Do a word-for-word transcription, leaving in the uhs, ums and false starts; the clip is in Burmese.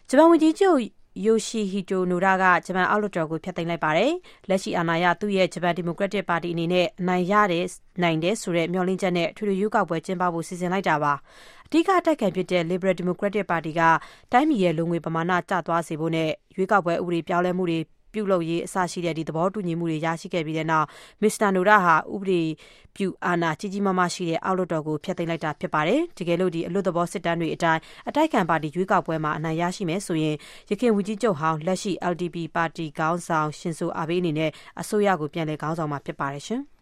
ဂျပန်ဝန်ကြီးချုပ်ယိုရှီဟီတိုနိုဒါကဂျပန်အောက်လွှတ်တော်ကိုဖျက်သိမ်းလိုက်ပါတယ်။လက်ရှိအာဏာရသူ့ရဲ့ဂျပန်ဒီမိုကရက်တစ်ပါတီအနေနဲ့အနိုင်ရတဲ့နိုင်တဲ့ဆိုတဲ့မျှော်လင့်ချက်နဲ့ထွေထွေရွေးကောက်ပွဲကျင်းပဖို့စီစဉ်လိုက်တာပါ။အဓိကအတိုက်ခံဖြစ်တဲ့ Liberal Democratic Party ကတိုင်းပြည်ရဲ့လူငွေပမာဏကျသွားစေဖို့နဲ့ရွေးကောက်ပွဲဥပဒေပြောင်းလဲမှုတွေပြုလုပ်ရေးအစရှိတဲ့ဒီသဘောတူညီမှုတွေရရှိခဲ့ပြီးတဲ့နောက်မစ္စတာနိုဒါဟာဥပဒေပြုအာဏာကြီးကြီးမားမားရှိတဲ့အောက်လွှတ်တော်ကိုဖျက်သိမ်းလိုက်တာဖြစ်ပါတယ်။တကယ်လို့ဒီအလွတ်သဘောစစ်တမ်းတွေအတိုင်းအတိုက်ခံပါတီရွေးကောက်ပွဲမှာအနိုင်ရရှိမယ်ဆိုရင်ရခိုင်ဝန်ကြီးချုပ်ဟောင်းလက်ရှိ L D P ပါတီခေါင်းဆောင်ရှင်ဆိုအာဘေးအနေနဲ့အစိုးရကိုပြန်လည်ခေါင်းဆောင်မှာဖြစ်ပါတယ်ရှင်။